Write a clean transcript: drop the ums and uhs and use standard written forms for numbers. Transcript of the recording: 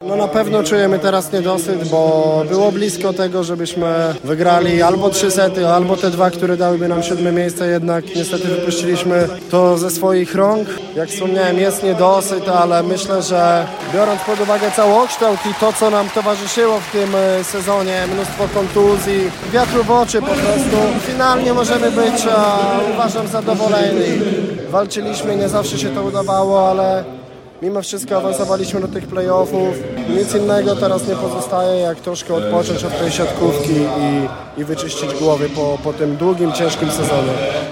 No na pewno czujemy teraz niedosyt, bo było blisko tego, żebyśmy wygrali albo 3 sety, albo te 2, które dałyby nam 7. miejsce, jednak niestety wypuściliśmy to ze swoich rąk. Jak wspomniałem, jest niedosyt, ale myślę, że biorąc pod uwagę całokształt i to, co nam towarzyszyło w tym sezonie, mnóstwo kontuzji, wiatru w oczy po prostu, finalnie możemy być, uważam, zadowoleni. Walczyliśmy, nie zawsze się to udawało, ale mimo wszystko awansowaliśmy do tych playoffów. Nic innego teraz nie pozostaje, jak troszkę odpocząć od tej siatkówki i wyczyścić głowy po tym długim, ciężkim sezonie.